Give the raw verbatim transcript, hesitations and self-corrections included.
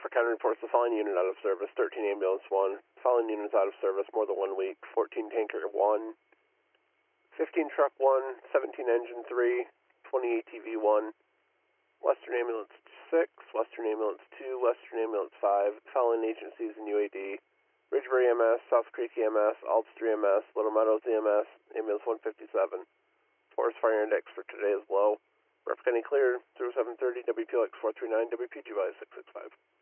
Suffolk County reports the following unit out of service: thirteen ambulance one. Following units out of service more than one week: fourteen tanker one, fifteen truck one, seventeen engine three, twenty A T V one, Western Ambulance six, Western Ambulance two, Western Ambulance five. Following agencies in U A D: Ridgebury M S, South Creek E M S, Alts three M S, Little Meadows E M S, Ambulance one fifty-seven. Forest Fire Index for today is low. Representing clear through seven thirty, W P L X four three nine, W P G Y six six five.